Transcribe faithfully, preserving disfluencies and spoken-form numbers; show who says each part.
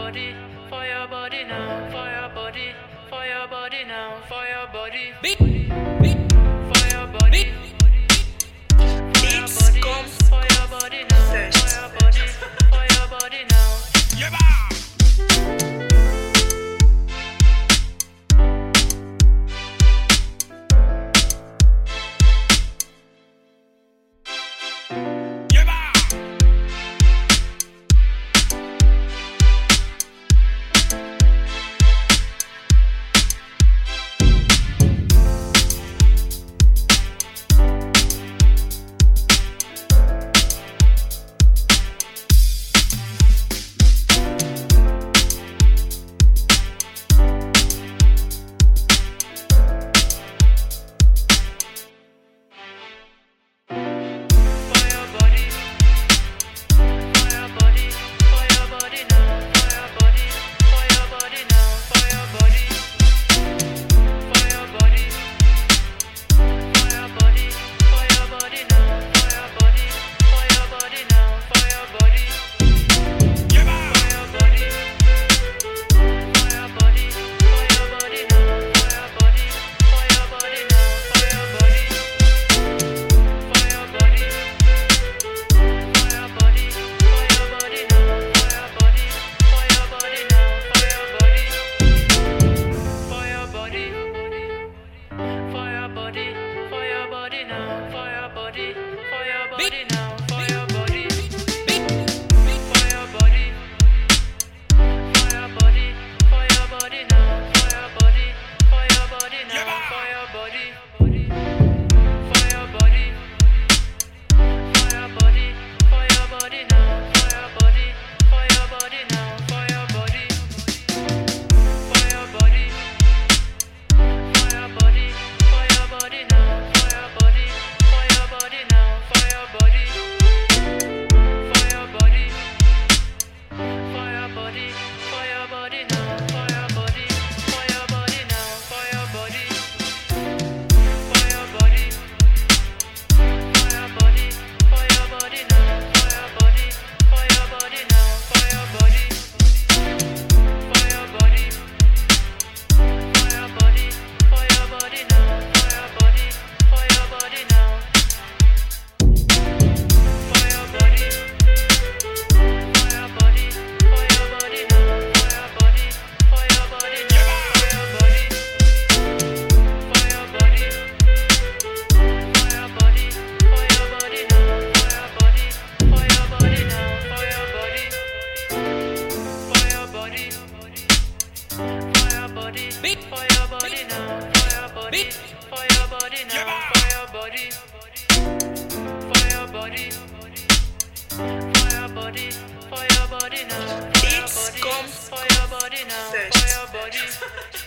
Speaker 1: body, for your body now, for your body, for your body now, for your body. Beat, beat, for your body.
Speaker 2: Beats comes
Speaker 1: for your body now, for your body, for your body now. Yeah, beat for your body now, for your body, for your body now, for your body, for your body, for your body, for your body now,
Speaker 2: Beats comes
Speaker 1: for your body now, for your body.